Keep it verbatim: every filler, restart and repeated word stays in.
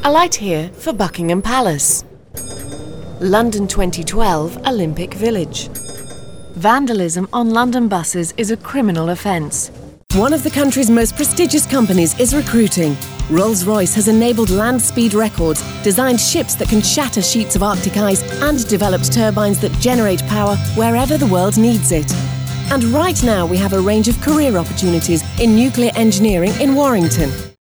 Alight here for Buckingham Palace. London twenty twelve Olympic Village. Vandalism on London buses is a criminal offence. One of the country's most prestigious companies is recruiting. Rolls-Royce has enabled land speed records, designed ships that can shatter sheets of Arctic ice, and developed turbines that generate power wherever the world needs it. And right now we have a range of career opportunities in nuclear engineering in Warrington.